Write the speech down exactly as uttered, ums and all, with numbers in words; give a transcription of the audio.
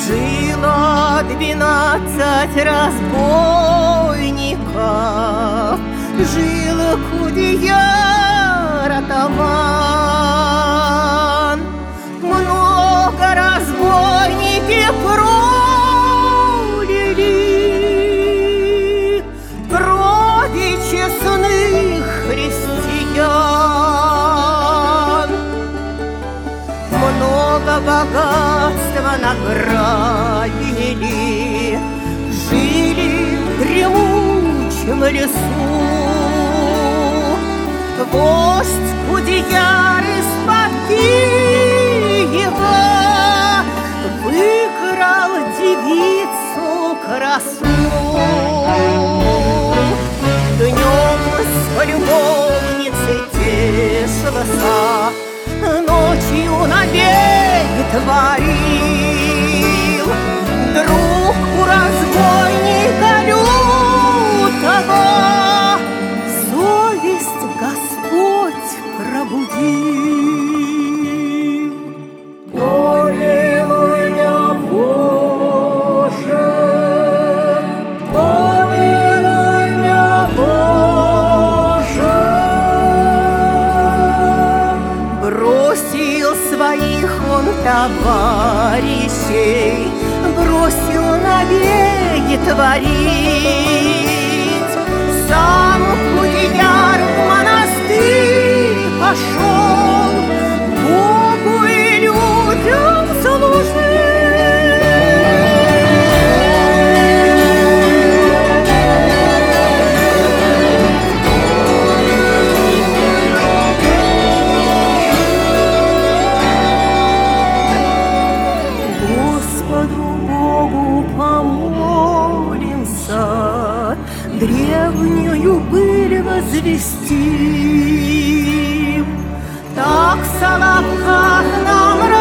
Жило двенадцать разбойников, жил Кудеяр атаман. Много разбойники пролили крови честных христиан. Много богатства награбили, жили в дремучем лесу. Вождь Кудеяр из-под Киева выкрал девицу красу. Днем с полюбовницей тешился, ночью набег творил. Друг у разбойника лютого совесть Господь пробудил. Помилуй меня, Боже, помилуй меня, Боже. Бросил своих он товарищей, бросил набеги творить. Сам Кудеяр в монастырь пошел, Богу и людям служить. Господу Богу помолимся, древнюю быль возвестим. Так в Соловках нам